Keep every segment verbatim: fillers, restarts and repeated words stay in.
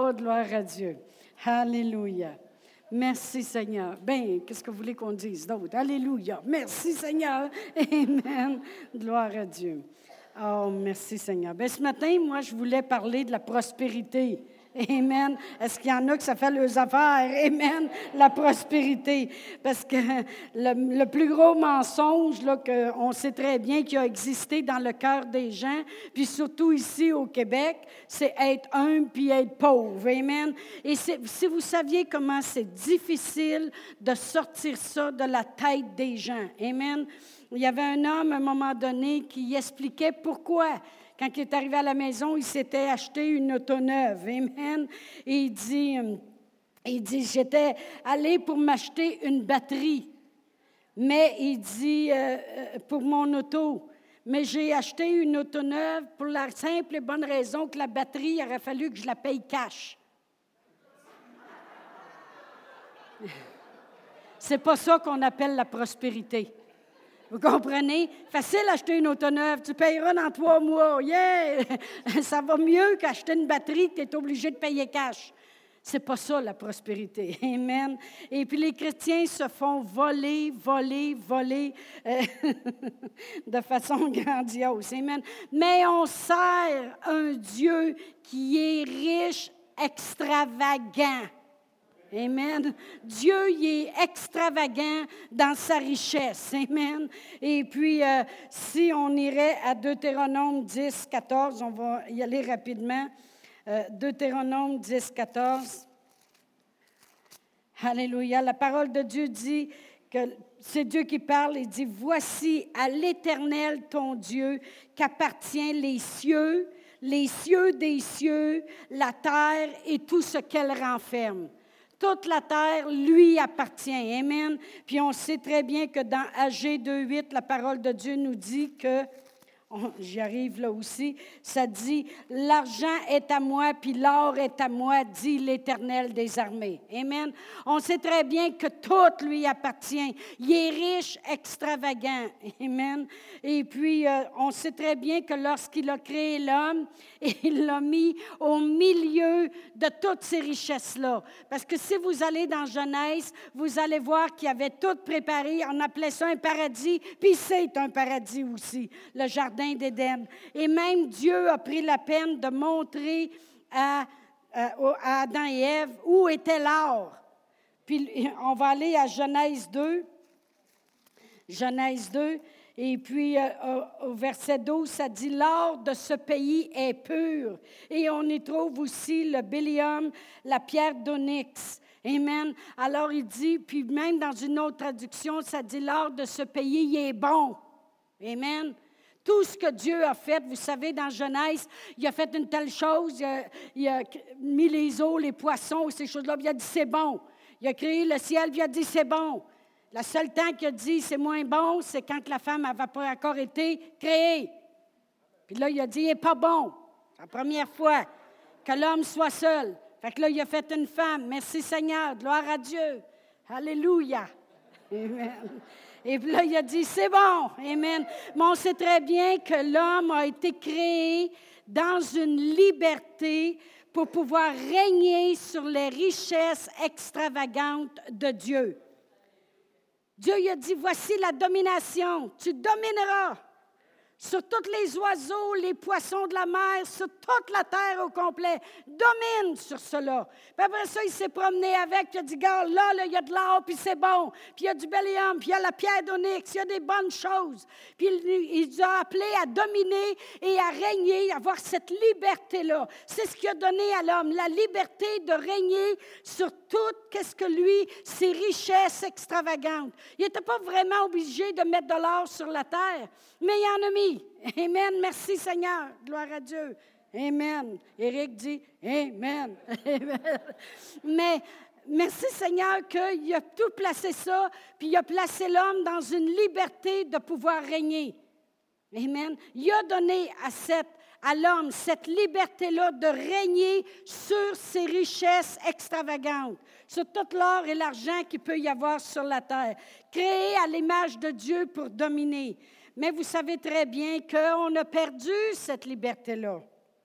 Oh, gloire à Dieu. Alléluia. Merci, Seigneur. Bien, qu'est-ce que vous voulez qu'on dise d'autre? Alléluia. Merci, Seigneur. Amen. Gloire à Dieu. Oh, merci, Seigneur. Bien, ce matin, moi, je voulais parler de la prospérité. Amen. Est-ce qu'il y en a que ça fait leurs affaires? Amen. La prospérité. Parce que le, le plus gros mensonge, là, qu'on sait très bien qu'il a existé dans le cœur des gens, puis surtout ici au Québec, c'est être humble puis être pauvre. Amen. Et c'est, si vous saviez comment c'est difficile de sortir ça de la tête des gens. Amen. Il y avait un homme, à un moment donné, qui expliquait pourquoi. Quand il est arrivé à la maison, il s'était acheté une auto neuve. Amen. Et il dit, il dit, j'étais allé pour m'acheter une batterie. Mais il dit, euh, pour mon auto. Mais j'ai acheté une auto neuve pour la simple et bonne raison que la batterie, il aurait fallu que je la paye cash. C'est pas ça qu'on appelle la prospérité. Vous comprenez? Facile d'acheter une auto neuve. Tu payeras dans trois mois. Yeah! Ça va mieux qu'acheter une batterie que tu es obligé de payer cash. C'est pas ça, la prospérité. Amen. Et puis les chrétiens se font voler, voler, voler euh, de façon grandiose. Amen. Mais on sert un Dieu qui est riche, extravagant. Amen. Dieu, il est extravagant dans sa richesse. Amen. Et puis, euh, si on irait à Deutéronome dix, quatorze, on va y aller rapidement. Euh, Deutéronome dix, quatorze. Alléluia. La parole de Dieu dit que c'est Dieu qui parle. Il dit, « Voici à l'Éternel ton Dieu qu'appartient les cieux, les cieux des cieux, la terre et tout ce qu'elle renferme. » Toute la terre lui appartient. Amen. Puis on sait très bien que dans Agé deux, huit, la parole de Dieu nous dit que, oh, j'y arrive là aussi, ça dit, « L'argent est à moi, puis l'or est à moi, dit l'Éternel des armées. » Amen. On sait très bien que tout lui appartient. Il est riche, extravagant. Amen. Et puis, euh, on sait très bien que lorsqu'il a créé l'homme, il l'a mis au milieu de toutes ces richesses-là. Parce que si vous allez dans Genèse, vous allez voir qu'il avait tout préparé. On appelait ça un paradis, puis c'est un paradis aussi, le jardin d'Éden. Et même Dieu a pris la peine de montrer à, à, à Adam et Ève où était l'or. Puis on va aller à Genèse deux. Genèse deux. Et puis, euh, au verset douze, ça dit « L'or de ce pays est pur. » Et on y trouve aussi le bélium, la pierre d'onyx. Amen. Alors, il dit, puis même dans une autre traduction, ça dit « L'or de ce pays, il est bon. » Amen. Tout ce que Dieu a fait, vous savez, dans Genèse, il a fait une telle chose, il a, il a mis les eaux, les poissons, ces choses-là, puis il a dit « C'est bon. » Il a créé le ciel, puis il a dit « C'est bon. » Le seul temps qu'il a dit c'est moins bon, c'est quand la femme n'avait pas encore été créée. Puis là, il a dit, il n'est pas bon. C'est la première fois que l'homme soit seul. Fait que là, il a fait une femme. Merci Seigneur, gloire à Dieu. Alléluia. Amen. Et puis là, il a dit, c'est bon. Amen. Mais on sait très bien que l'homme a été créé dans une liberté pour pouvoir régner sur les richesses extravagantes de Dieu. Dieu il a dit, voici la domination, tu domineras sur tous les oiseaux, les poissons de la mer, sur toute la terre au complet. Domine sur cela. Puis après ça, il s'est promené avec, il a dit, regarde, là, là, il y a de l'or, puis c'est bon. Puis il y a du bélium, puis il y a la pierre d'onyx, il y a des bonnes choses. Puis il, il a appelé à dominer et à régner, à avoir cette liberté-là. C'est ce qu'il a donné à l'homme, la liberté de régner sur tout, qu'est-ce que lui, ses richesses extravagantes. Il n'était pas vraiment obligé de mettre de l'or sur la terre, mais il en a mis. Amen. Merci Seigneur. Gloire à Dieu. Amen. Éric dit Amen. Amen. Mais merci Seigneur qu'il a tout placé ça, puis il a placé l'homme dans une liberté de pouvoir régner. Amen. Il a donné à, cette, à l'homme cette liberté-là de régner sur ses richesses extravagantes, sur tout l'or et l'argent qu'il peut y avoir sur la terre, créé à l'image de Dieu pour dominer. Mais vous savez très bien qu'on a perdu cette liberté-là.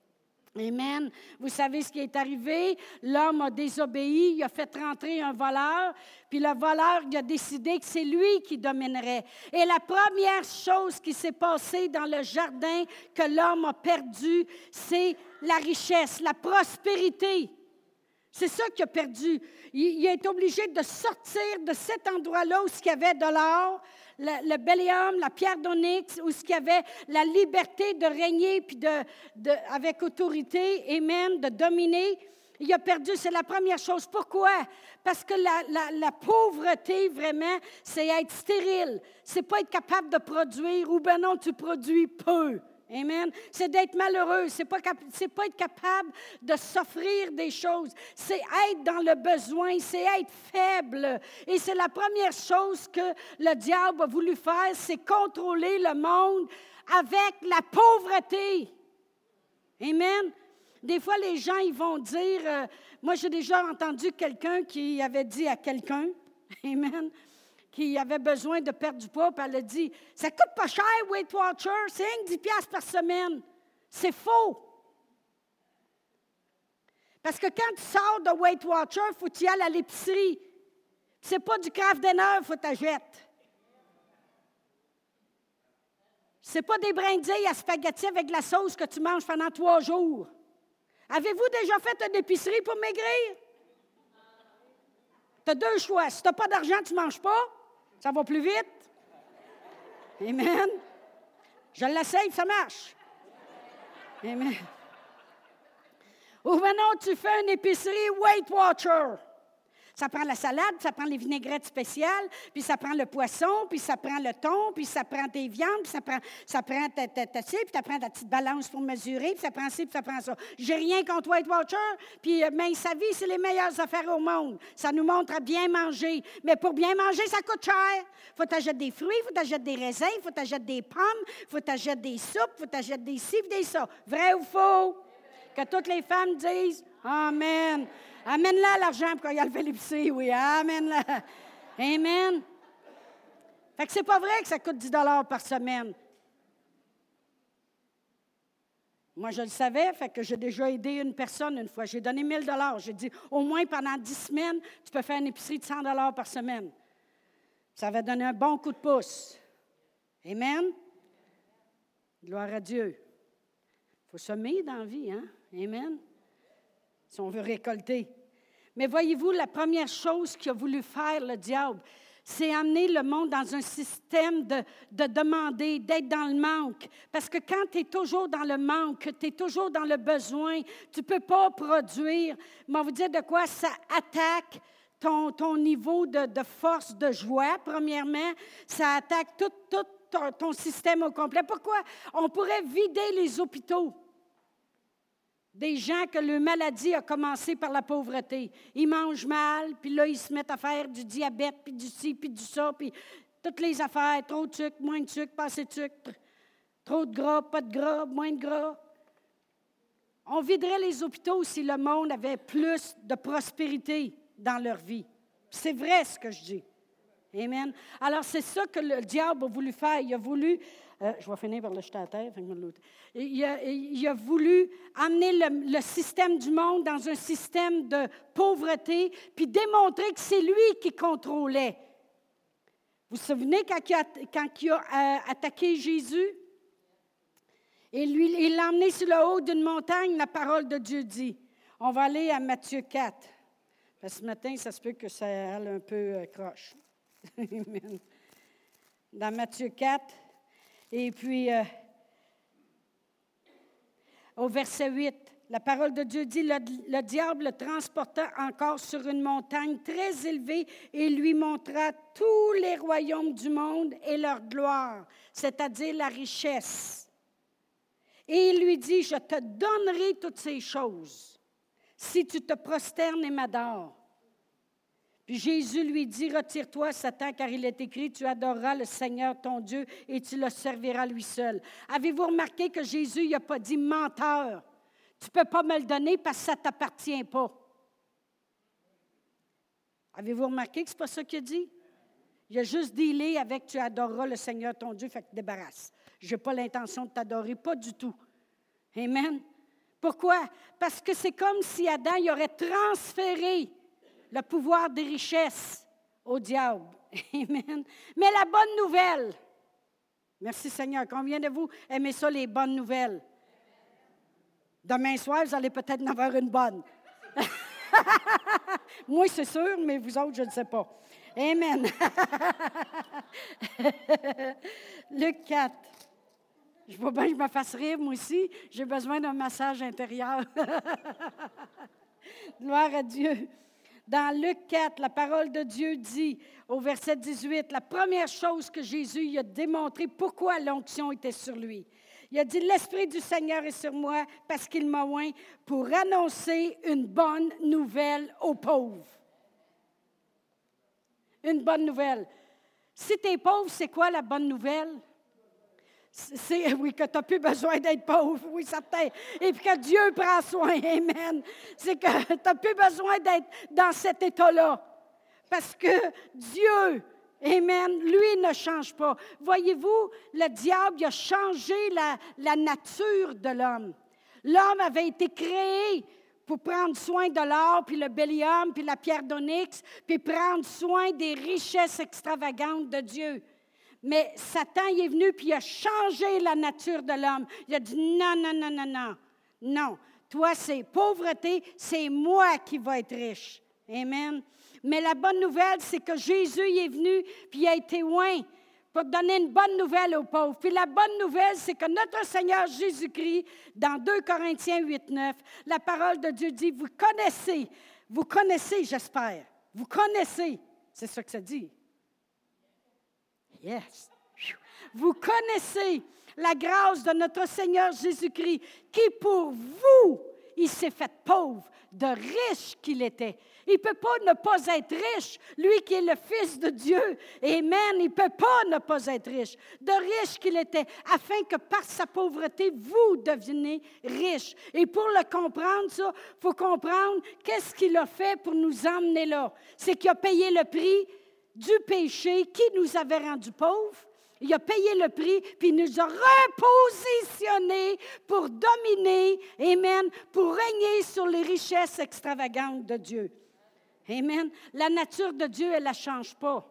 Amen. Vous savez ce qui est arrivé? L'homme a désobéi, il a fait rentrer un voleur, puis le voleur, il a décidé que c'est lui qui dominerait. Et la première chose qui s'est passée dans le jardin que l'homme a perdu, c'est la richesse, la prospérité. C'est ça qu'il a perdu. Il, il a été obligé de sortir de cet endroit-là où il y avait de l'or, le, le bellium, la pierre d'onyx, où il y avait la liberté de régner puis de, de, avec autorité, et même de dominer. Il a perdu, c'est la première chose. Pourquoi? Parce que la, la, la pauvreté, vraiment, c'est être stérile. C'est pas être capable de produire, ou ben non, tu produis peu. Amen. C'est d'être malheureux. C'est pas, cap- c'est pas être capable de s'offrir des choses. C'est être dans le besoin. C'est être faible. Et c'est la première chose que le diable a voulu faire, c'est contrôler le monde avec la pauvreté. Amen. Des fois, les gens, ils vont dire, euh, moi, j'ai déjà entendu quelqu'un qui avait dit à quelqu'un, amen, qui avait besoin de perdre du poids, puis elle a dit, ça coûte pas cher, Weight Watcher, c'est rien que dix dollars par semaine. C'est faux. Parce que quand tu sors de Weight Watcher, il faut que tu y ailles à l'épicerie. C'est pas du Kraft Dinner, il faut que tu achètes. C'est pas des brindilles à spaghetti avec de la sauce que tu manges pendant trois jours. Avez-vous déjà fait une épicerie pour maigrir? Tu as deux choix. Si tu n'as pas d'argent, tu ne manges pas. Ça va plus vite. Amen. Je l'essaye, ça marche. Amen. Ou maintenant, tu fais une épicerie Weight Watcher. Ça prend la salade, ça prend les vinaigrettes spéciales, puis ça prend le poisson, puis ça prend le thon, puis ça prend tes viandes, puis ça prend, ça prend ta, ta, ta, puis ça prend ta petite balance pour mesurer, puis ça prend ci, puis ça prend ça. J'ai rien contre Weight Watcher, puis mais sa vie, c'est les meilleures affaires au monde. Ça nous montre à bien manger. Mais pour bien manger, ça coûte cher. Il faut t'achètes des fruits, il faut t'achètes des raisins, il faut t'achètes des pommes, il faut t'achètes des soupes, il faut t'achètes des ci, des ça. Vrai ou faux? Que toutes les femmes disent « Amen ». Amène-la l'argent pour qu'il y a le fait l'épicerie, oui. Amène-la. Amen. Fait que c'est pas vrai que ça coûte dix dollars par semaine. Moi, je le savais, fait que j'ai déjà aidé une personne une fois. J'ai donné mille dollars. J'ai dit, au moins pendant dix semaines, tu peux faire une épicerie de cent dollars par semaine. Ça va donner un bon coup de pouce. Amen. Gloire à Dieu. Il faut semer dans la vie, hein? Amen. Si on veut récolter. Mais voyez-vous, la première chose qu'il a voulu faire, le diable, c'est amener le monde dans un système de, de demander, d'être dans le manque. Parce que quand tu es toujours dans le manque, tu es toujours dans le besoin, tu ne peux pas produire. Mais on va vous dire de quoi? Ça attaque ton, ton niveau de, de force, de joie, premièrement. Ça attaque tout, tout ton, ton système au complet. Pourquoi? On pourrait vider les hôpitaux. Des gens que leur maladie a commencé par la pauvreté. Ils mangent mal, puis là, ils se mettent à faire du diabète, puis du ci, puis du ça, puis toutes les affaires, trop de sucre, moins de sucre, pas assez de sucre, trop de gras, pas de gras, moins de gras. On viderait les hôpitaux si le monde avait plus de prospérité dans leur vie. C'est vrai ce que je dis. Amen. Alors, c'est ça que le diable a voulu faire. Il a voulu... Euh, je vais finir par le jeter à terre. Il a, il a voulu amener le, le système du monde dans un système de pauvreté, puis démontrer que c'est lui qui contrôlait. Vous vous souvenez quand il a, quand il a euh, attaqué Jésus? Et lui, il l'a emmené sur le haut d'une montagne, la parole de Dieu dit. On va aller à Matthieu quatre. Parce que ce matin, ça se peut que ça aille un peu euh, croche. Amen. Dans Matthieu quatre. Et puis, euh, au verset huit, la parole de Dieu dit, le, le diable le transporta encore sur une montagne très élevée et lui montra tous les royaumes du monde et leur gloire, c'est-à-dire la richesse. Et il lui dit, je te donnerai toutes ces choses si tu te prosternes et m'adores. Puis Jésus lui dit, retire-toi, Satan, car il est écrit, tu adoreras le Seigneur ton Dieu et tu le serviras lui seul. Avez-vous remarqué que Jésus n'a pas dit menteur? Tu ne peux pas me le donner parce que ça ne t'appartient pas. Avez-vous remarqué que ce n'est pas ça qu'il a dit? Il a juste dealé avec tu adoreras le Seigneur ton Dieu, fait que débarrasse. Je n'ai pas l'intention de t'adorer, pas du tout. Amen. Pourquoi? Parce que c'est comme si Adam il aurait transféré le pouvoir des richesses au diable. Amen. Mais la bonne nouvelle, merci Seigneur, combien de vous aimez ça, les bonnes nouvelles? Demain soir, vous allez peut-être en avoir une bonne. Moi, c'est sûr, mais vous autres, je ne sais pas. Amen. Luc quatre. Je vois bien que je me fasse rire, moi aussi. J'ai besoin d'un massage intérieur. Gloire à Dieu. Dans Luc quatre, la parole de Dieu dit, au verset dix-huit, la première chose que Jésus il a démontré pourquoi l'onction était sur lui. Il a dit, l'Esprit du Seigneur est sur moi parce qu'il m'a oint pour annoncer une bonne nouvelle aux pauvres. Une bonne nouvelle. Si tu es pauvre, c'est quoi la bonne nouvelle? C'est, oui, que tu n'as plus besoin d'être pauvre, oui, certain. Et puis que Dieu prend soin, amen. C'est que tu n'as plus besoin d'être dans cet état-là. Parce que Dieu, amen, lui ne change pas. Voyez-vous, le diable il a changé la, la nature de l'homme. L'homme avait été créé pour prendre soin de l'or, puis le bélium, puis la pierre d'onyx, puis prendre soin des richesses extravagantes de Dieu. Mais Satan il est venu puis il a changé la nature de l'homme. Il a dit non, non, non, non, non. Non, toi c'est pauvreté, c'est moi qui vais être riche. Amen. Mais la bonne nouvelle, c'est que Jésus il est venu puis il a été oint pour donner une bonne nouvelle aux pauvres. Puis la bonne nouvelle, c'est que notre Seigneur Jésus-Christ, dans deux Corinthiens huit, neuf, la parole de Dieu dit, vous connaissez, vous connaissez, j'espère, vous connaissez, c'est ça que ça dit. Yes. Vous connaissez la grâce de notre Seigneur Jésus-Christ, qui pour vous, il s'est fait pauvre, de riche qu'il était. Il ne peut pas ne pas être riche, lui qui est le Fils de Dieu. Amen, il ne peut pas ne pas être riche, de riche qu'il était, afin que par sa pauvreté, vous devenez riche. Et pour le comprendre, ça, il faut comprendre qu'est-ce qu'il a fait pour nous emmener là. C'est qu'il a payé le prix du péché qui nous avait rendus pauvres. Il a payé le prix, puis il nous a repositionnés pour dominer, amen, pour régner sur les richesses extravagantes de Dieu. Amen. La nature de Dieu, elle ne change pas.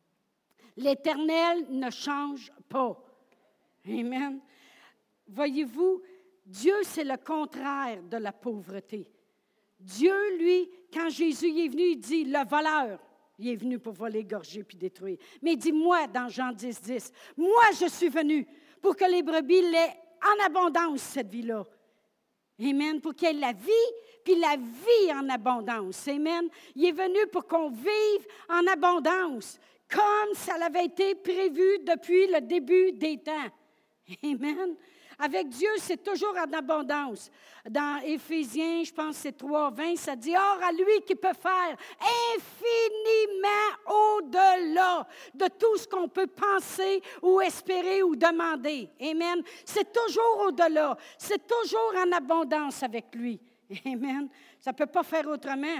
L'Éternel ne change pas. Amen. Voyez-vous, Dieu, c'est le contraire de la pauvreté. Dieu, lui, quand Jésus est venu, il dit, le voleur, il est venu pour voler, égorger puis détruire. Mais il dit, moi, dans Jean dix, dix, moi, je suis venu pour que les brebis l'aient en abondance, cette vie-là. Amen. Pour qu'il y ait la vie, puis la vie en abondance. Amen. Il est venu pour qu'on vive en abondance, comme ça l'avait été prévu depuis le début des temps. Amen. Avec Dieu, c'est toujours en abondance. Dans Éphésiens, je pense que c'est trois vingt, ça dit, « Or, à lui qui peut faire infiniment au-delà de tout ce qu'on peut penser ou espérer ou demander. » Amen. C'est toujours au-delà. C'est toujours en abondance avec lui. Amen. Ça ne peut pas faire autrement.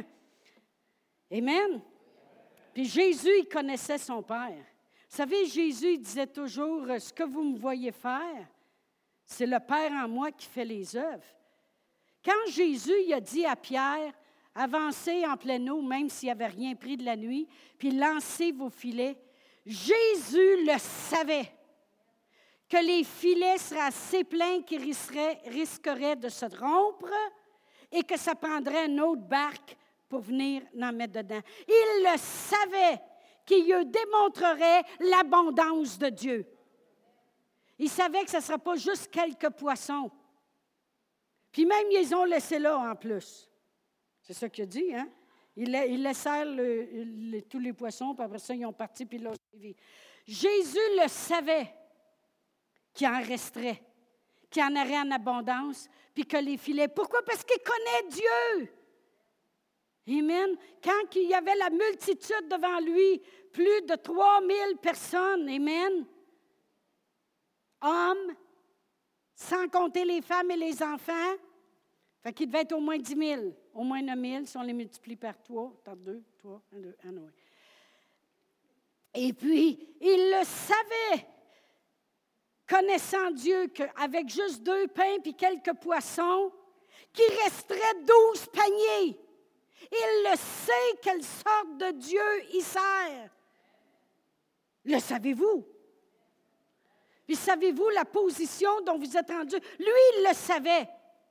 Amen. Puis Jésus, il connaissait son Père. Vous savez, Jésus, il disait toujours, « Ce que vous me voyez faire, c'est le Père en moi qui fait les œuvres. » Quand Jésus il a dit à Pierre, « Avancez en pleine eau, même s'il n'avait rien pris de la nuit, puis lancez vos filets. » Jésus le savait, que les filets seraient assez pleins qu'ils risqueraient, risqueraient de se rompre et que ça prendrait une autre barque pour venir en mettre dedans. Il le savait qu'il lui démontrerait l'abondance de Dieu. Il savait que ce ne sera pas juste quelques poissons. Puis même, ils ont laissé là en plus. C'est ça qu'il a dit, hein? Ils laissèrent le, le, tous les poissons, puis après ça, ils ont parti, puis l'ont suivi. Jésus le savait qu'il en resterait, qu'il en aurait en abondance, puis que les filets. Pourquoi? Parce qu'il connaît Dieu. Amen. Quand il y avait la multitude devant lui, plus de trois mille personnes, amen, hommes, sans compter les femmes et les enfants, fait qu'il devait être au moins dix mille, au moins neuf mille, si on les multiplie par trois, par deux, trois, un, deux, un, oui. Et puis, il le savait, connaissant Dieu, qu'avec juste deux pains et quelques poissons, qu'il resterait douze paniers. Il le sait quelle sorte de Dieu il sert. Le savez-vous? Puis savez-vous la position dont vous êtes rendu? Lui, il le savait.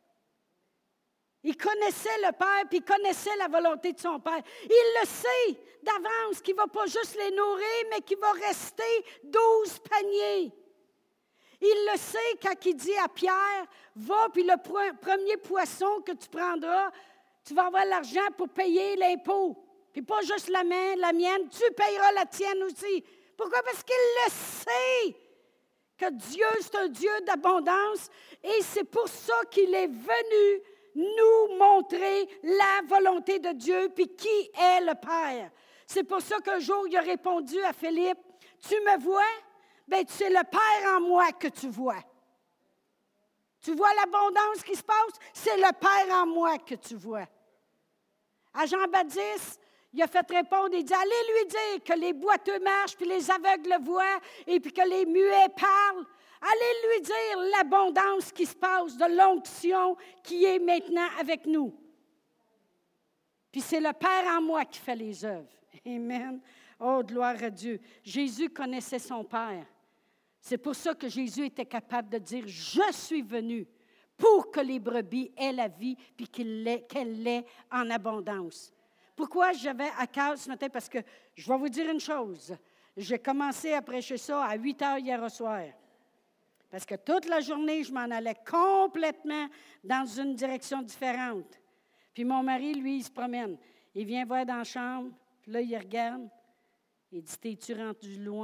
Il connaissait le Père, puis il connaissait la volonté de son Père. Il le sait d'avance qu'il ne va pas juste les nourrir, mais qu'il va rester douze paniers. Il le sait quand il dit à Pierre, va, puis le premier poisson que tu prendras, tu vas avoir l'argent pour payer l'impôt. Puis pas juste la mienne, la mienne, tu payeras la tienne aussi. Pourquoi? Parce qu'il le sait que Dieu, c'est un Dieu d'abondance, et c'est pour ça qu'il est venu nous montrer la volonté de Dieu, puis qui est le Père. C'est pour ça qu'un jour, il a répondu à Philippe, « Tu me vois? Bien, c'est le Père en moi que tu vois. Tu vois l'abondance qui se passe? C'est le Père en moi que tu vois. » À Jean-Baptiste, il a fait répondre, il dit, « Allez lui dire que les boiteux marchent, puis les aveugles voient, et puis que les muets parlent. Allez lui dire l'abondance qui se passe, de l'onction qui est maintenant avec nous. » Puis c'est le Père en moi qui fait les œuvres. Amen. Oh, gloire à Dieu. Jésus connaissait son Père. C'est pour ça que Jésus était capable de dire, « Je suis venu pour que les brebis aient la vie, puis qu'elle l'ait en abondance. » Pourquoi j'avais à cœur ce matin? Parce que je vais vous dire une chose. J'ai commencé à prêcher ça à huit heures hier au soir. Parce que toute la journée, je m'en allais complètement dans une direction différente. Puis mon mari, lui, il se promène. Il vient voir dans la chambre, puis là, il regarde. Il dit, « T'es-tu rendu loin? »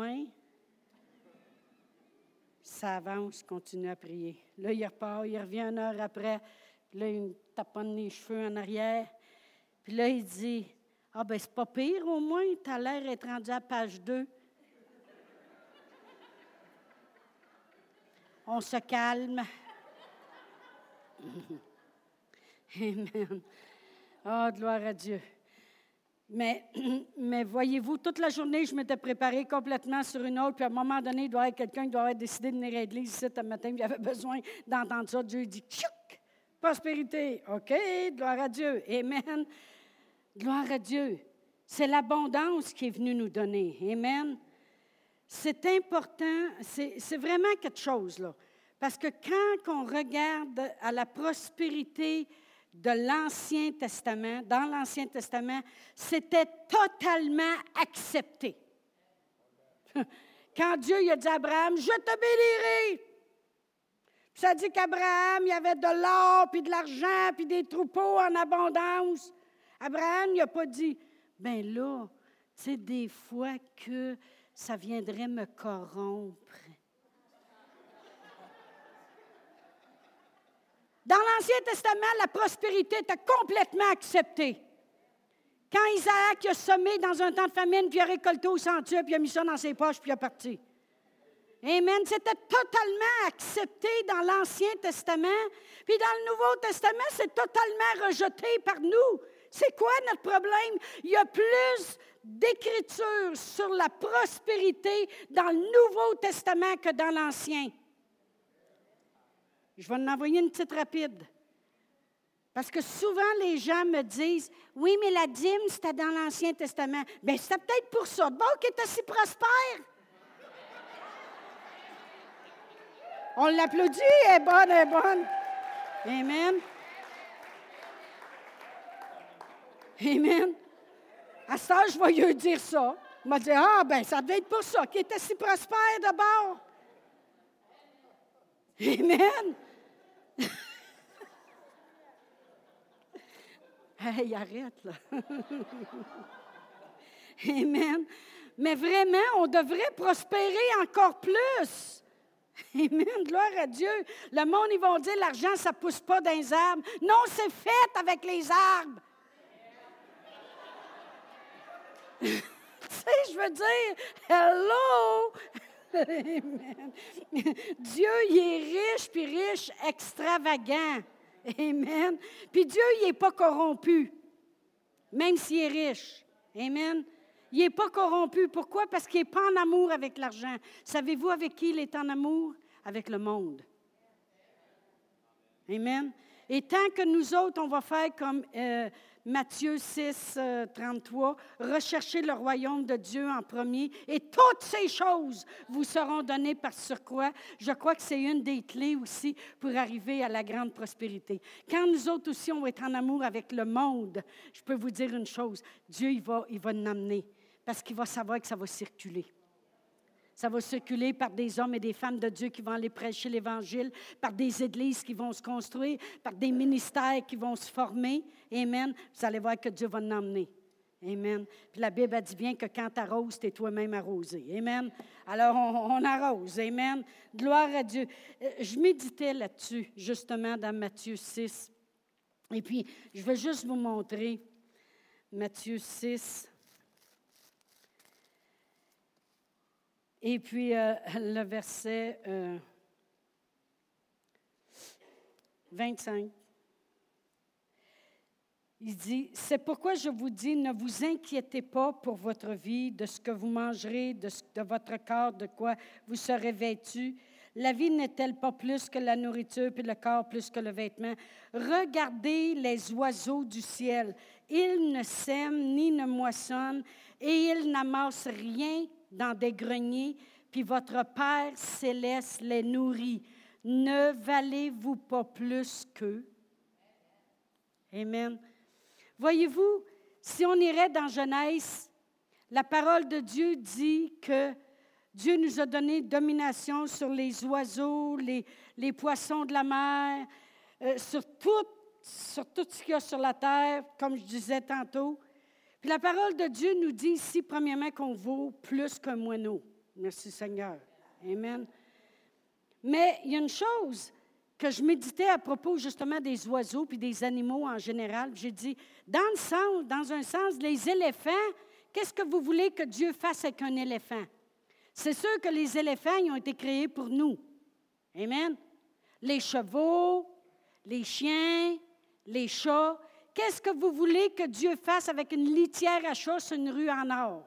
Ça avance, continue à prier. Là, il repart, il revient une heure après. Puis là, il me taponne les cheveux en arrière. Puis là, il dit, « Ah, ben c'est pas pire au moins, t'as l'air d'être rendu à page deux. » On se calme. Amen. Oh, gloire à Dieu. Mais, mais voyez-vous, toute la journée, je m'étais préparée complètement sur une autre, puis à un moment donné, il doit y avoir quelqu'un qui doit avoir décidé de venir à l'église ici ce matin, puis il avait besoin d'entendre ça. Dieu dit, « Tchouk! Prospérité. » OK, gloire à Dieu. Amen. Gloire à Dieu. C'est l'abondance qui est venue nous donner. Amen. C'est important, c'est, c'est vraiment quelque chose, là. Parce que quand on regarde à la prospérité de l'Ancien Testament, dans l'Ancien Testament, c'était totalement accepté. Quand Dieu il a dit à Abraham, « Je te bénirai. » Ça dit qu'Abraham, il y avait de l'or, puis de l'argent, puis des troupeaux en abondance. Abraham, il n'a pas dit, « Bien là, tu sais, des fois que ça viendrait me corrompre. » Dans l'Ancien Testament, la prospérité était complètement acceptée. Quand Isaac a semé dans un temps de famine, puis il a récolté au centuple, puis il a mis ça dans ses poches, puis il a parti. Amen. C'était totalement accepté dans l'Ancien Testament. Puis dans le Nouveau Testament, c'est totalement rejeté par nous. C'est quoi notre problème? Il y a plus d'écriture sur la prospérité dans le Nouveau Testament que dans l'Ancien. Je vais en envoyer une petite rapide. Parce que souvent, les gens me disent, « Oui, mais la dîme, c'était dans l'Ancien Testament. » Bien, c'était peut-être pour ça. Bon, qui était si prospère. On l'applaudit, elle est bonne, elle est bonne. Amen. Amen. À ça, je vais lui dire ça. Il m'a dit, ah, ben ça devait être pour ça, qui était si prospère d'abord. Amen. Hey, arrête, là. Amen. Mais vraiment, on devrait prospérer encore plus. Amen, gloire à Dieu. Le monde, ils vont dire, l'argent, ça ne pousse pas dans les arbres. Non, c'est fait avec les arbres. Tu sais, je veux dire, hello! Amen. Dieu, il est riche, puis riche, extravagant. Amen. Puis Dieu, il n'est pas corrompu, même s'il est riche. Amen. Il n'est pas corrompu. Pourquoi? Parce qu'il n'est pas en amour avec l'argent. Savez-vous avec qui il est en amour? Avec le monde. Amen. Et tant que nous autres, on va faire comme euh, Matthieu six, euh, trente-trois, rechercher le royaume de Dieu en premier, et toutes ces choses vous seront données par surcroît. Je crois que c'est une des clés aussi pour arriver à la grande prospérité. Quand nous autres aussi, on va être en amour avec le monde, je peux vous dire une chose, Dieu, il va, il va nous amener, parce qu'il va savoir que ça va circuler. Ça va circuler par des hommes et des femmes de Dieu qui vont aller prêcher l'Évangile, par des églises qui vont se construire, par des ministères qui vont se former. Amen. Vous allez voir que Dieu va nous emmener. Amen. Puis la Bible a dit bien que quand tu arroses, tu es toi-même arrosé. Amen. Alors, on, on arrose. Amen. Gloire à Dieu. Je méditais là-dessus, justement, dans Matthieu six. Et puis, je vais juste vous montrer Matthieu six. Et puis, euh, le verset euh, vingt-cinq, il dit, « C'est pourquoi je vous dis, ne vous inquiétez pas pour votre vie, de ce que vous mangerez, de, ce, de votre corps, de quoi vous serez vêtus. La vie n'est-elle pas plus que la nourriture, puis le corps plus que le vêtement? Regardez les oiseaux du ciel. Ils ne sèment ni ne moissonnent, et ils n'amassent rien dans des greniers, puis votre Père céleste les nourrit. Ne valez-vous pas plus qu'eux? » Amen. Voyez-vous, si on irait dans Genèse, la parole de Dieu dit que Dieu nous a donné domination sur les oiseaux, les, les poissons de la mer, euh, sur, tout, sur tout ce qu'il y a sur la terre, comme je disais tantôt. Puis la parole de Dieu nous dit ici, premièrement, qu'on vaut plus qu'un moineau. Merci Seigneur. Amen. Mais il y a une chose que je méditais à propos justement des oiseaux puis des animaux en général. J'ai dit, dans, le sens, dans un sens, les éléphants, qu'est-ce que vous voulez que Dieu fasse avec un éléphant? C'est sûr que les éléphants, ils ont été créés pour nous. Amen. Les chevaux, les chiens, les chats. Qu'est-ce que vous voulez que Dieu fasse avec une litière à chat sur une rue en or?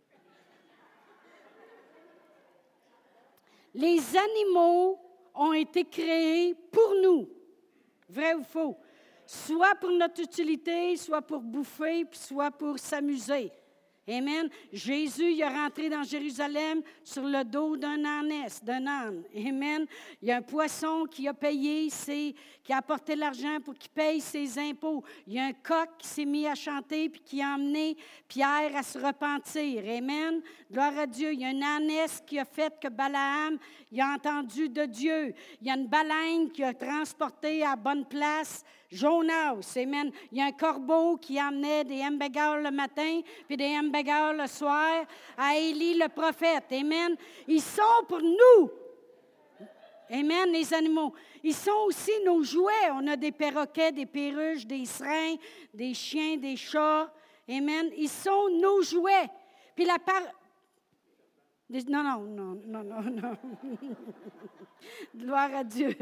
Les animaux ont été créés pour nous. Vrai ou faux? Soit pour notre utilité, soit pour bouffer, puis soit pour s'amuser. Amen. Jésus, il est rentré dans Jérusalem sur le dos d'un ânesse, d'un âne. Amen. Il y a un poisson qui a payé, ses, qui a apporté l'argent pour qu'il paye ses impôts. Il y a un coq qui s'est mis à chanter puis qui a emmené Pierre à se repentir. Amen. Gloire à Dieu. Il y a une ânesse qui a fait que Balaam, il a entendu de Dieu. Il y a une baleine qui a transporté à bonne place Jonas. Amen. Il y a un corbeau qui emmenait des hamburgers le matin puis des hamburgers le soir à Élie le prophète. Amen. Ils sont pour nous. Amen, les animaux. Ils sont aussi nos jouets. On a des perroquets, des perruches, des serins, des chiens, des chats. Amen. Ils sont nos jouets. Puis la part... Non, non, non, non, non, non. Gloire à Dieu.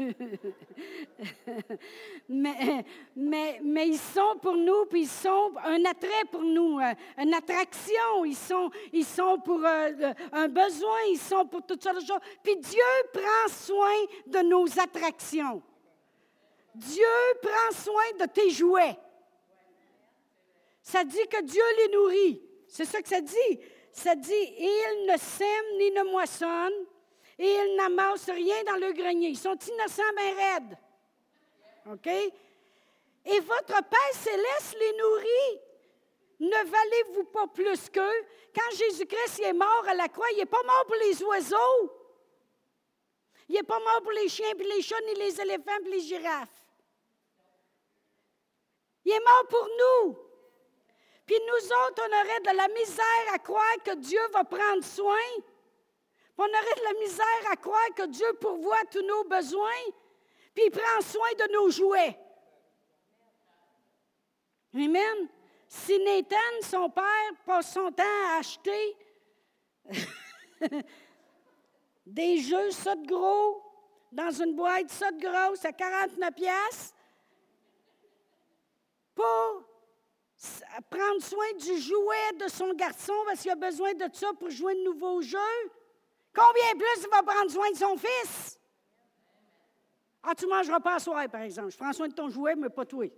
mais, mais, mais ils sont pour nous, puis ils sont un attrait pour nous, une attraction. Ils sont, ils sont pour euh, un besoin, ils sont pour toutes sortes de choses. Puis Dieu prend soin de nos attractions. Dieu prend soin de tes jouets. Ça dit que Dieu les nourrit. C'est ça que ça dit. Ça dit, ils ne sèment ni ne moissonnent, et ils n'amassent rien dans le grenier. Ils sont innocents, bien raides. OK? Et votre Père céleste les nourrit. Ne valez-vous pas plus qu'eux? Quand Jésus-Christ est mort à la croix, il n'est pas mort pour les oiseaux. Il n'est pas mort pour les chiens, puis les chats, ni les éléphants, puis les girafes. Il est mort pour nous. Puis nous autres, on aurait de la misère à croire que Dieu va prendre soin. Puis on aurait de la misère à croire que Dieu pourvoit tous nos besoins. Puis il prend soin de nos jouets. Amen. Si Nathan, son père, passe son temps à acheter des jeux ça de gros, dans une boîte ça de grosse à quarante-neuf piastres, pour prendre soin du jouet de son garçon parce qu'il a besoin de ça pour jouer de nouveaux jeux. Combien plus il va prendre soin de son fils? Ah, tu ne mangeras pas à soir, par exemple. Je prends soin de ton jouet, mais pas toi.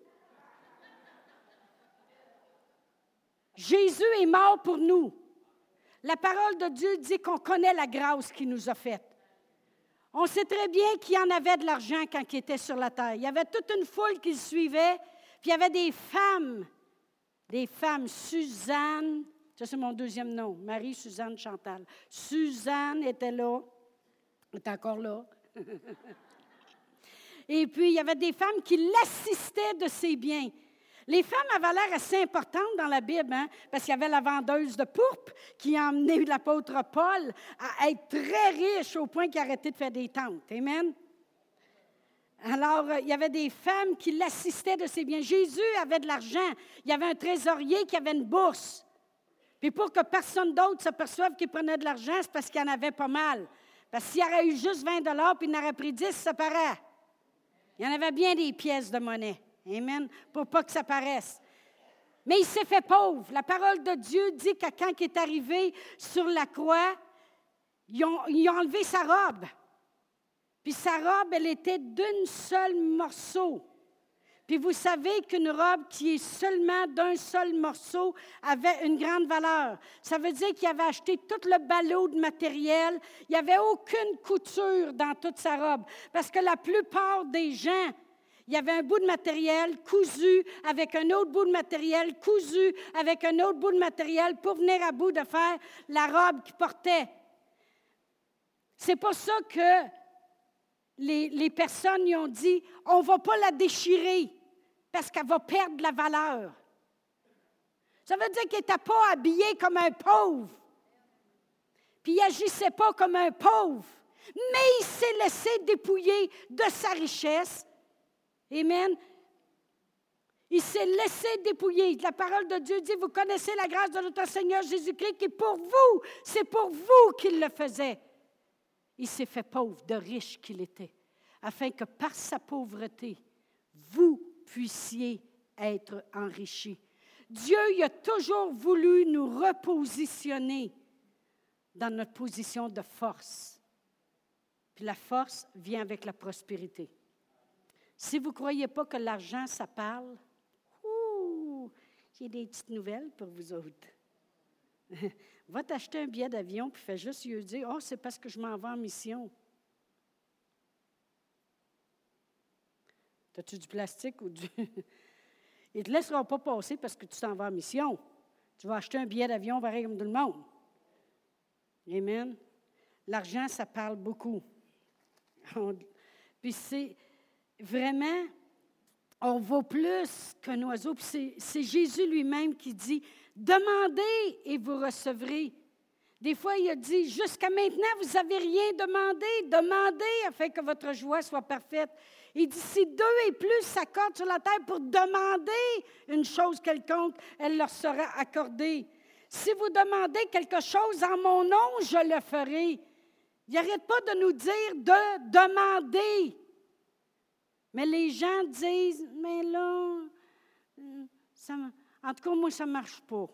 Jésus est mort pour nous. La parole de Dieu dit qu'on connaît la grâce qu'il nous a faite. On sait très bien qu'il y en avait de l'argent quand il était sur la terre. Il y avait toute une foule qui le suivait, puis il y avait des femmes, des femmes, Suzanne, ça c'est mon deuxième nom, Marie-Suzanne Chantal. Suzanne était là, est encore là. Et puis, il y avait des femmes qui l'assistaient de ses biens. Les femmes avaient l'air assez importantes dans la Bible, hein, parce qu'il y avait la vendeuse de pourpre qui a emmené l'apôtre Paul à être très riche au point qu'il a arrêté de faire des tentes. Amen? Alors, il y avait des femmes qui l'assistaient de ses biens. Jésus avait de l'argent. Il y avait un trésorier qui avait une bourse. Puis pour que personne d'autre s'aperçoive qu'il prenait de l'argent, c'est parce qu'il en avait pas mal. Parce qu'il aurait eu juste vingt dollars puis il en aurait pris dix, ça paraît. Il y en avait bien des pièces de monnaie. Amen. Pour pas que ça paraisse. Mais il s'est fait pauvre. La parole de Dieu dit que quand il est arrivé sur la croix, ils ont, ils ont enlevé sa robe. Puis sa robe, elle était d'un seul morceau. Puis vous savez qu'une robe qui est seulement d'un seul morceau avait une grande valeur. Ça veut dire qu'il avait acheté tout le ballot de matériel. Il n'y avait aucune couture dans toute sa robe. Parce que la plupart des gens, il y avait un bout de matériel cousu avec un autre bout de matériel cousu avec un autre bout de matériel pour venir à bout de faire la robe qu'ils portaient. C'est pour ça que les, les personnes y ont dit, on ne va pas la déchirer parce qu'elle va perdre la valeur. Ça veut dire qu'il n'était pas habillé comme un pauvre. Puis il n'agissait pas comme un pauvre. Mais il s'est laissé dépouiller de sa richesse. Amen. Il s'est laissé dépouiller. La parole de Dieu dit, vous connaissez la grâce de notre Seigneur Jésus-Christ qui est pour vous. C'est pour vous qu'il le faisait. Il s'est fait pauvre, de riche qu'il était, afin que par sa pauvreté, vous puissiez être enrichis. Dieu, il a toujours voulu nous repositionner dans notre position de force. Puis la force vient avec la prospérité. Si vous ne croyez pas que l'argent, ça parle, ouh, j'ai des petites nouvelles pour vous autres. Va t'acheter un billet d'avion puis fais juste lui dire, oh, c'est parce que je m'en vais en mission. As-tu du plastique ou du... Ils ne te laisseront pas passer parce que tu t'en vas en mission. Tu vas acheter un billet d'avion pareil comme tout le monde. Amen. L'argent, ça parle beaucoup. On... Puis c'est vraiment, on vaut plus qu'un oiseau. Puis c'est, c'est Jésus lui-même qui dit, demandez et vous recevrez. Des fois, il a dit, jusqu'à maintenant, vous n'avez rien demandé. Demandez afin que votre joie soit parfaite. Il dit, si deux et plus s'accordent sur la terre pour demander une chose quelconque, elle leur sera accordée. Si vous demandez quelque chose en mon nom, je le ferai. Il n'arrête pas de nous dire de demander. Mais les gens disent, mais là, ça, en tout cas, moi, ça ne marche pas.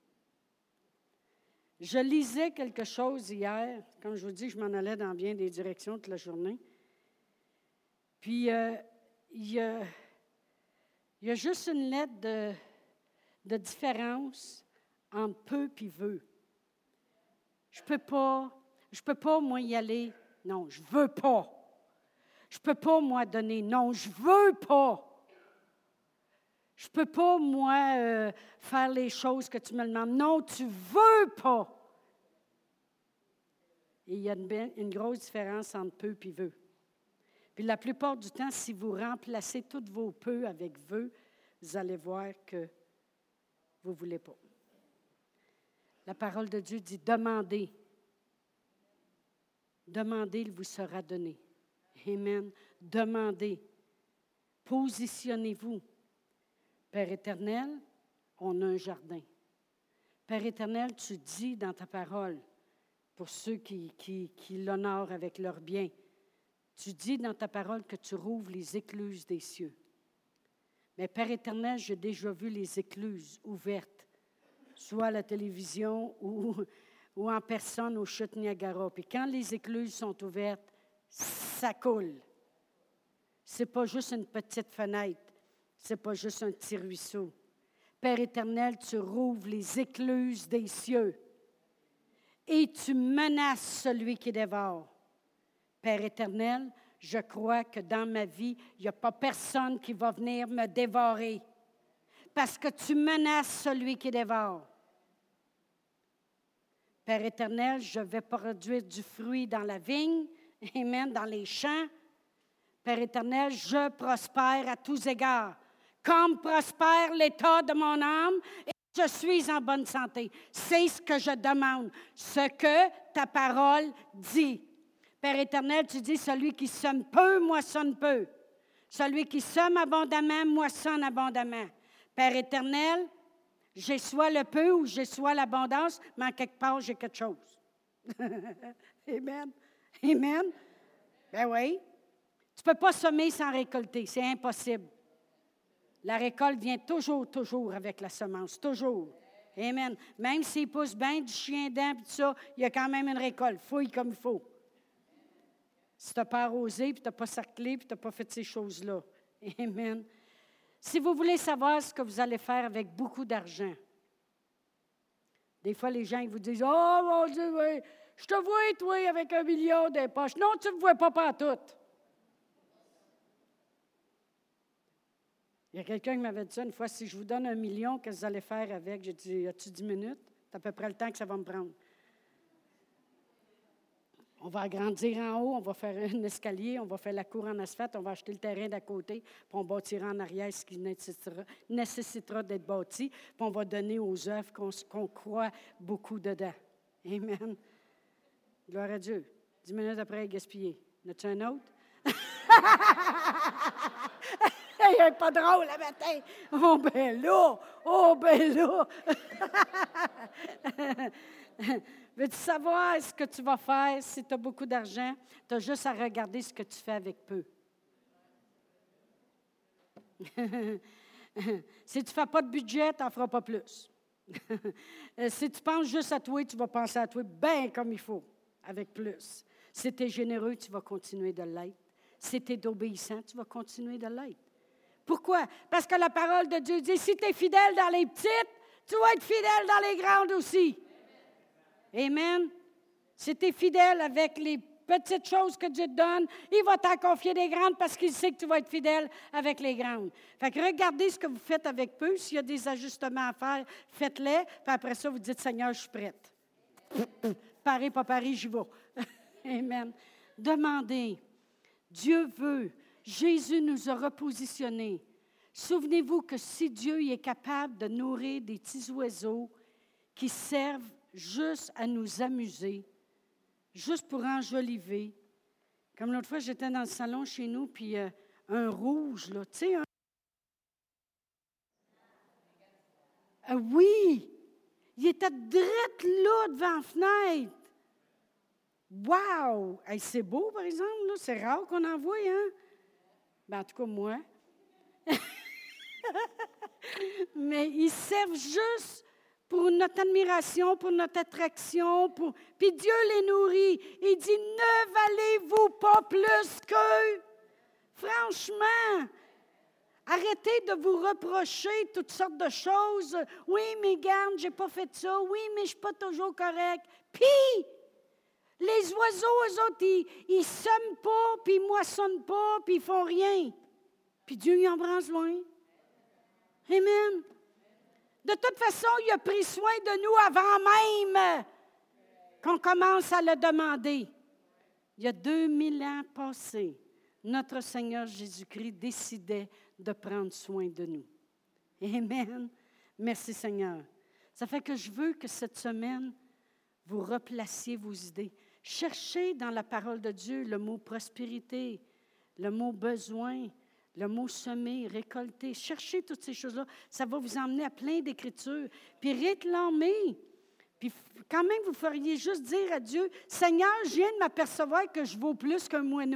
Je lisais quelque chose hier. Comme je vous dis, je m'en allais dans bien des directions toute la journée. Puis, euh, il, y a, il y a juste une lettre de, de différence entre peu et veut. Je ne peux pas, je peux pas, moi, y aller. Non, je ne veux pas. Je ne peux pas, moi, donner. Non, je ne veux pas. Je ne peux pas, moi, euh, faire les choses que tu me demandes. Non, tu ne veux pas. Et il y a une, une grosse différence entre peu et veut. Puis la plupart du temps, si vous remplacez tous vos peu avec veut, vous allez voir que vous ne voulez pas. La parole de Dieu dit, demandez. Demandez, il vous sera donné. Amen. Demandez. Positionnez-vous. Père éternel, on a un jardin. Père éternel, tu dis dans ta parole, pour ceux qui, qui, qui l'honorent avec leurs biens, tu dis dans ta parole que tu rouvres les écluses des cieux. Mais Père éternel, j'ai déjà vu les écluses ouvertes, soit à la télévision ou, ou en personne au Chute Niagara. Puis quand les écluses sont ouvertes, ça coule. Ce n'est pas juste une petite fenêtre. Ce n'est pas juste un petit ruisseau. Père éternel, tu rouvres les écluses des cieux et tu menaces celui qui dévore. Père éternel, je crois que dans ma vie, il n'y a pas personne qui va venir me dévorer parce que tu menaces celui qui dévore. Père éternel, je vais produire du fruit dans la vigne, amen, dans les champs. Père éternel, je prospère à tous égards, comme prospère l'état de mon âme, et je suis en bonne santé. C'est ce que je demande, ce que ta parole dit. Père éternel, tu dis, celui qui sème peu, moissonne peu. Celui qui sème abondamment, moissonne abondamment. Père éternel, j'ai soit le peu ou j'ai soit l'abondance, mais en quelque part, j'ai quelque chose. Amen. Amen. Ben oui. Tu ne peux pas semer sans récolter. C'est impossible. La récolte vient toujours, toujours avec la semence. Toujours. Amen. Même s'il pousse bien du chien dent et tout ça, il y a quand même une récolte. Fouille comme il faut. Si tu n'as pas arrosé, puis tu n'as pas cerclé, puis tu n'as pas fait ces choses-là. Amen. Si vous voulez savoir ce que vous allez faire avec beaucoup d'argent, des fois, les gens ils vous disent « Oh, mon Dieu, oui, je te vois, toi, avec un million dans les poches. » Non, tu ne me vois pas pantoute. Il y a quelqu'un qui m'avait dit ça une fois, « Si je vous donne un million, qu'est-ce que vous allez faire avec? » J'ai dit « As-tu dix minutes? C'est à peu près le temps que ça va me prendre. » On va agrandir en haut, on va faire un escalier, on va faire la cour en asphalte, on va acheter le terrain d'à côté, puis on bâtira en arrière ce qui nécessitera, nécessitera d'être bâti, puis on va donner aux œuvres qu'on, qu'on croit beaucoup dedans. Amen. Gloire à Dieu. Dix minutes après, gaspiller. En as-tu un autre? Il n'est pas drôle le matin. Oh, ben là! Oh, ben là! Veux-tu savoir ce que tu vas faire si tu as beaucoup d'argent? Tu as juste à regarder ce que tu fais avec peu. Si tu ne fais pas de budget, tu n'en feras pas plus. Si tu penses juste à toi, tu vas penser à toi bien comme il faut, avec plus. Si tu es généreux, tu vas continuer de l'être. Si tu es obéissant, tu vas continuer de l'être. Pourquoi? Parce que la parole de Dieu dit, si tu es fidèle dans les petites, tu vas être fidèle dans les grandes aussi. Amen. Si tu es fidèle avec les petites choses que Dieu te donne, il va t'en confier des grandes parce qu'il sait que tu vas être fidèle avec les grandes. Fait que regardez ce que vous faites avec peu. S'il y a des ajustements à faire, faites-les. Puis après ça, vous dites, Seigneur, je suis prête. Paris, pas Paris, j'y vais. Amen. Demandez. Dieu veut. Jésus nous a repositionnés. Souvenez-vous que si Dieu est capable de nourrir des petits oiseaux qui servent juste à nous amuser, juste pour enjoliver. Comme l'autre fois, j'étais dans le salon chez nous, puis euh, un rouge, là, tu sais, un... Ah oui! Il était drette là, devant la fenêtre. Wow! Hey, c'est beau, par exemple, là. C'est rare qu'on en voie, hein? Ben, en tout cas, moi. Mais ils servent juste pour notre admiration, pour notre attraction. Pour... Puis Dieu les nourrit. Il dit, ne valez-vous pas plus qu'eux? Franchement, arrêtez de vous reprocher toutes sortes de choses. Oui, mais garde, je n'ai pas fait ça. Oui, mais je ne suis pas toujours correct. Puis, les oiseaux, eux autres, ils ne sèment pas, puis ils ne moissonnent pas, puis ils ne font rien. Puis Dieu, il en prend soin. Amen. De toute façon, il a pris soin de nous avant même qu'on commence à le demander. Il y a deux mille ans passés, notre Seigneur Jésus-Christ décidait de prendre soin de nous. Amen. Merci Seigneur. Ça fait que je veux que cette semaine, vous replaciez vos idées. Cherchez dans la parole de Dieu le mot prospérité, le mot besoin, le mot semer, récolter. Cherchez toutes ces choses-là. Ça va vous emmener à plein d'écritures. Puis réclamez. Puis quand même, vous feriez juste dire à Dieu, « Seigneur, je viens de m'apercevoir que je vaux plus qu'un moineau. »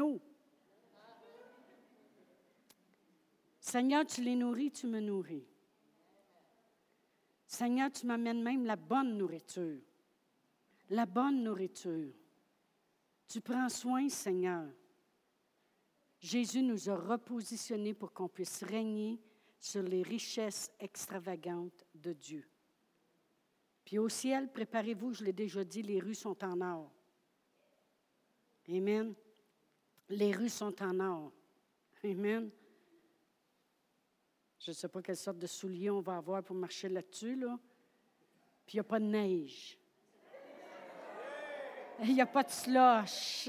Seigneur, tu les nourris, tu me nourris. Seigneur, tu m'amènes même la bonne nourriture. La bonne nourriture. Tu prends soin, Seigneur. Jésus nous a repositionnés pour qu'on puisse régner sur les richesses extravagantes de Dieu. Puis au ciel, préparez-vous, je l'ai déjà dit, les rues sont en or. Amen. Les rues sont en or. Amen. Je ne sais pas quelle sorte de souliers on va avoir pour marcher là-dessus, là. Puis il n'y a pas de neige. Il n'y a pas de slush.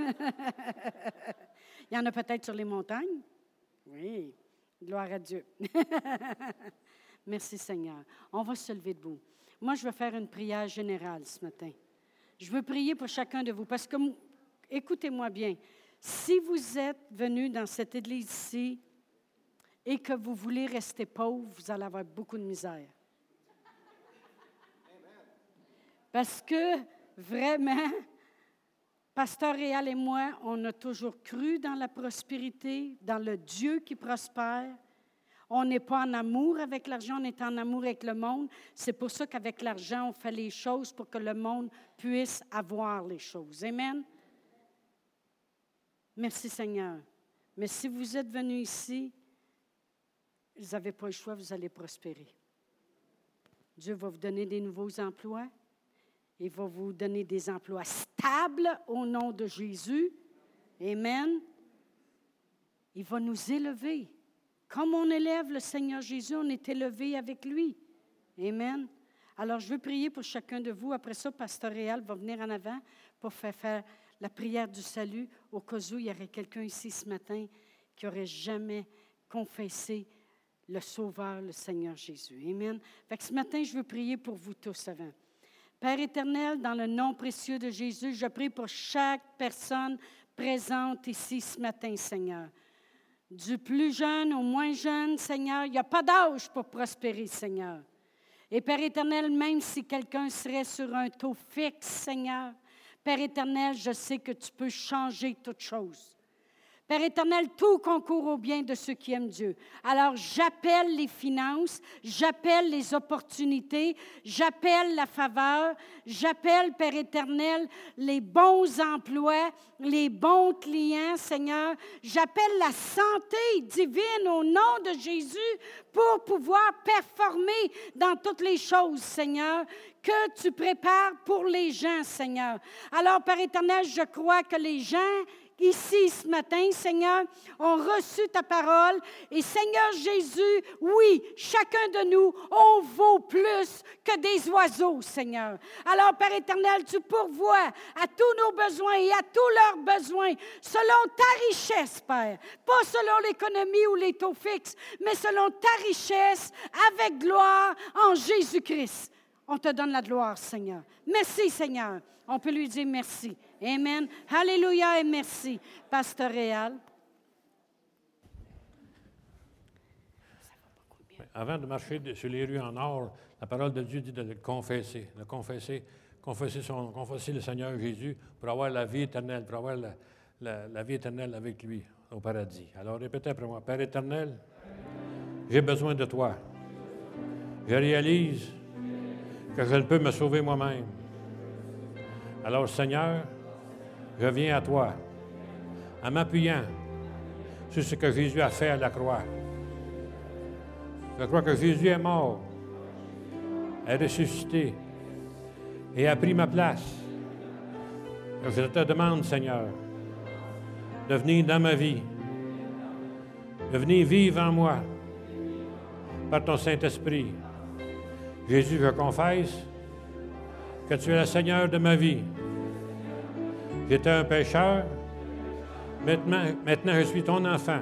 Il y en a peut-être sur les montagnes. Oui, gloire à Dieu. Merci Seigneur. On va se lever debout. Moi, je vais faire une prière générale ce matin. Je veux prier pour chacun de vous parce que, écoutez-moi bien, si vous êtes venus dans cette église ici et que vous voulez rester pauvre, vous allez avoir beaucoup de misère. Parce que, vraiment, Pasteur Réal et moi, on a toujours cru dans la prospérité, dans le Dieu qui prospère. On n'est pas en amour avec l'argent, on est en amour avec le monde. C'est pour ça qu'avec l'argent, on fait les choses pour que le monde puisse avoir les choses. Amen? Merci Seigneur. Mais si vous êtes venus ici, vous n'avez pas le choix, vous allez prospérer. Dieu va vous donner des nouveaux emplois. Il va vous donner des emplois stables au nom de Jésus. Amen. Il va nous élever. Comme on élève le Seigneur Jésus, on est élevé avec lui. Amen. Alors, je veux prier pour chacun de vous. Après ça, Pasteur Réal va venir en avant pour faire faire la prière du salut au cas où il y aurait quelqu'un ici ce matin qui n'aurait jamais confessé le Sauveur, le Seigneur Jésus. Amen. Fait que ce matin, je veux prier pour vous tous avant. Père éternel, dans le nom précieux de Jésus, je prie pour chaque personne présente ici ce matin, Seigneur. Du plus jeune au moins jeune, Seigneur, il n'y a pas d'âge pour prospérer, Seigneur. Et Père éternel, même si quelqu'un serait sur un taux fixe, Seigneur, Père éternel, je sais que tu peux changer toutes choses. Père éternel, tout concourt au bien de ceux qui aiment Dieu. Alors, j'appelle les finances, j'appelle les opportunités, j'appelle la faveur, j'appelle, Père éternel, les bons emplois, les bons clients, Seigneur. J'appelle la santé divine au nom de Jésus pour pouvoir performer dans toutes les choses, Seigneur, que tu prépares pour les gens, Seigneur. Alors, Père éternel, je crois que les gens ici ce matin, Seigneur, ont reçu ta parole. Et Seigneur Jésus, oui, chacun de nous, on vaut plus que des oiseaux, Seigneur. Alors, Père éternel, tu pourvois à tous nos besoins et à tous leurs besoins selon ta richesse, Père. Pas selon l'économie ou les taux fixes, mais selon ta richesse avec gloire en Jésus-Christ. On te donne la gloire, Seigneur. Merci, Seigneur. On peut lui dire merci. Amen. Alléluia et merci. Pasteur Réal. Avant de marcher sur les rues en or, la parole de Dieu dit de le confesser. De confesser, confesser, son, confesser le Seigneur Jésus pour avoir la vie éternelle, pour avoir la, la, la vie éternelle avec lui au paradis. Alors répétez après moi. Père éternel, j'ai besoin de toi. Je réalise que je ne peux me sauver moi-même. Alors, Seigneur, je viens à toi en m'appuyant sur ce que Jésus a fait à la croix. Je crois que Jésus est mort, est ressuscité et a pris ma place. Je te demande, Seigneur, de venir dans ma vie, de venir vivre en moi par ton Saint-Esprit. Jésus, je confesse que tu es le Seigneur de ma vie. J'étais un pécheur. Maintenant, maintenant, je suis ton enfant.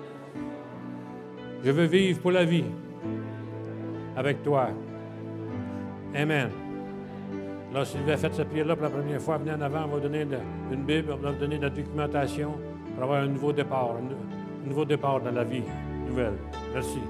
Je veux vivre pour la vie avec toi. Amen. Alors, si vous avez fait cette prière-là pour la première fois, venez en avant, on va vous donner une Bible, on va vous donner de la documentation pour avoir un nouveau départ, un nouveau départ dans la vie nouvelle. Merci.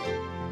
Amen.